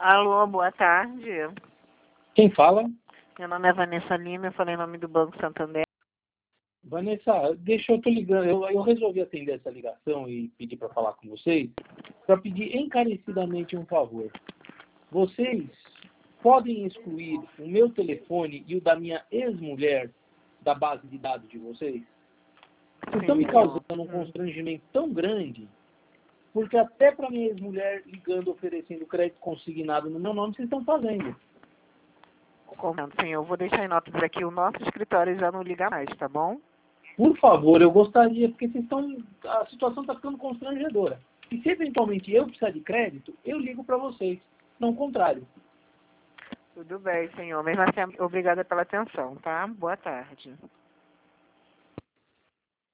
Alô, boa tarde. Quem fala? Meu nome é Vanessa Lima, eu falei em nome do Banco Santander. Vanessa, deixa eu tô ligando. Eu resolvi atender essa ligação e pedir para falar com vocês, para pedir encarecidamente um favor. Vocês podem excluir o meu telefone e o da minha ex-mulher da base de dados de vocês? Vocês estão me causando um constrangimento tão grande, porque até para minha ex-mulher ligando, oferecendo crédito consignado no meu nome, vocês estão fazendo. Sim, eu vou deixar em notas aqui, o nosso escritório já não liga mais, tá bom? Por favor, eu gostaria, porque a situação está ficando constrangedora. E se eventualmente eu precisar de crédito, eu ligo para vocês, não o contrário. Tudo bem, senhor. Mesmo assim, obrigada pela atenção, tá? Boa tarde.